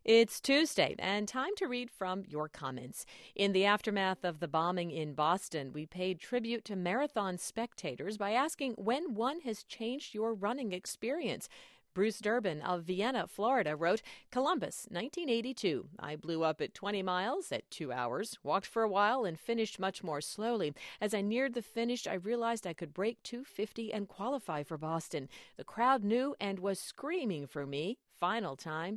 It's Tuesday, and time to read from your comments. In the aftermath of the bombing in Boston, we paid tribute to marathon spectators by asking when one has changed your running experience. Bruce Durbin of Vienna, Florida, wrote, Columbus, 1982. I blew up at 20 miles at 2 hours, walked for a while, and finished much more slowly. As I neared the finish, I realized I could break 2:50 and qualify for Boston. The crowd knew and was screaming for me. Final time,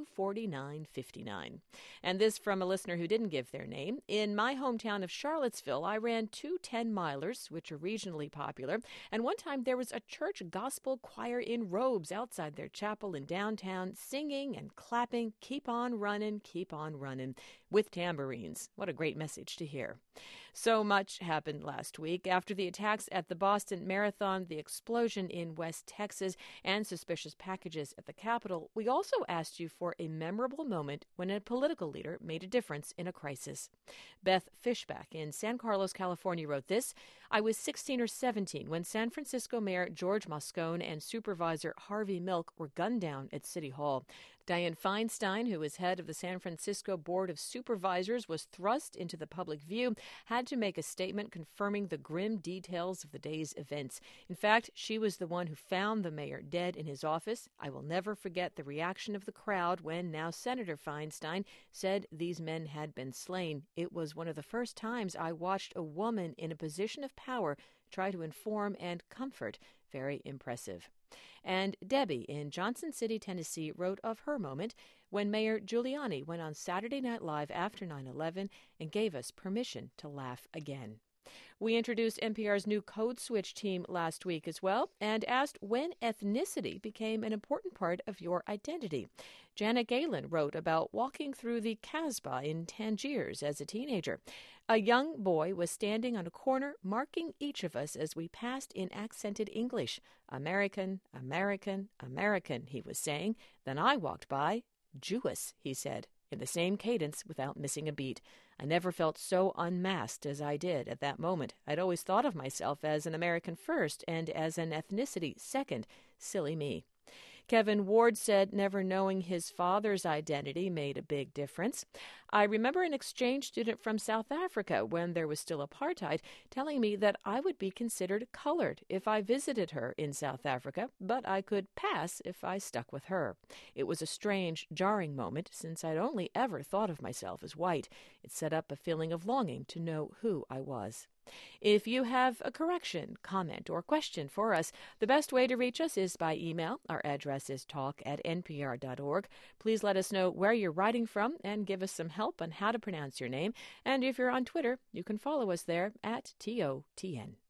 2:49:59. And this from a listener who didn't give their name. In my hometown of Charlottesville, I ran two 10-milers, which are regionally popular. And one time there was a church gospel choir in robes outside their chapel in downtown, singing and clapping, keep on running, with tambourines. What a great message to hear. So much happened last week. After the attacks at the Boston Marathon, the explosion in West Texas, and suspicious packages at the Capitol, we also asked you for a memorable moment when a political leader made a difference in a crisis. Beth Fishback in San Carlos, California wrote this: I was 16 or 17 when San Francisco Mayor George Moscone and Supervisor Harvey Milk were gunned down at City Hall. Dianne Feinstein, who is head of the San Francisco Board of Supervisors, was thrust into the public view, had to make a statement confirming the grim details of the day's events. In fact, she was the one who found the mayor dead in his office. I will never forget the reaction of the crowd when now Senator Feinstein said these men had been slain. It was one of the first times I watched a woman in a position of power try to inform and comfort. Very impressive. And Debbie in Johnson City, Tennessee, wrote of her moment when Mayor Giuliani went on Saturday Night Live after 9/11 and gave us permission to laugh again. We introduced NPR's new Code Switch team last week as well and asked when ethnicity became an important part of your identity. Janet Galen wrote about walking through the Casbah in Tangiers as a teenager. A young boy was standing on a corner marking each of us as we passed in accented English. American, American, American, he was saying. Then I walked by. Jewess, he said, in the same cadence without missing a beat. I never felt so unmasked as I did at that moment. I'd always thought of myself as an American first and as an ethnicity second. Silly me. Kevin Ward said never knowing his father's identity made a big difference. I remember an exchange student from South Africa, when there was still apartheid, telling me that I would be considered colored if I visited her in South Africa, but I could pass if I stuck with her. It was a strange, jarring moment, since I'd only ever thought of myself as white. It set up a feeling of longing to know who I was. If you have a correction, comment, or question for us, the best way to reach us is by email. Our address is talk@npr.org. Please let us know where you're writing from and give us some help on how to pronounce your name. And if you're on Twitter, you can follow us there at TOTN.